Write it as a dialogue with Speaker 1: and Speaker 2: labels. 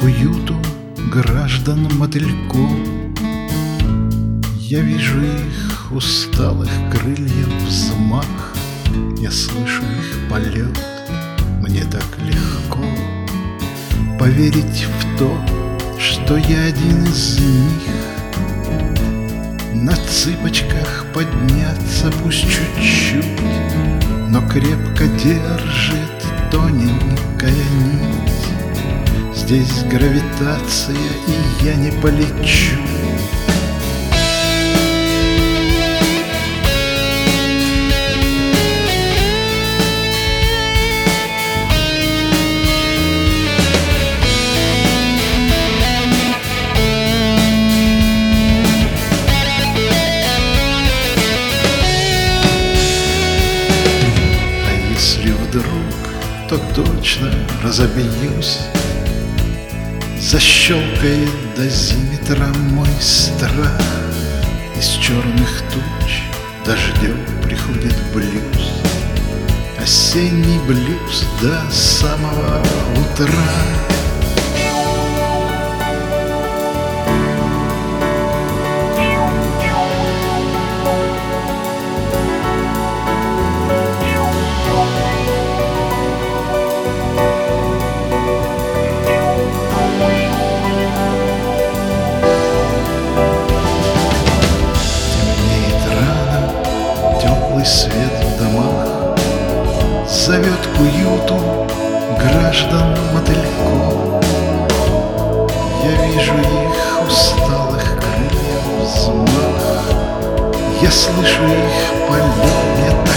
Speaker 1: к уюту граждан мотыльков. Я вижу их усталых крыльев взмах, я слышу их полет, мне так легко поверить в то, что я один из них. На цыпочках подняться пусть чуть-чуть, но крепко держит тоненькая нить. Здесь гравитация, и я не полечу. То точно разобьюсь. Защелкает дозиметра мой страх. Из черных туч дождем приходит блюз, осенний блюз до самого утра. Свет в домах зовет к уюту граждан мотыльков. Я вижу их усталых крыльев взмах, я слышу их полет.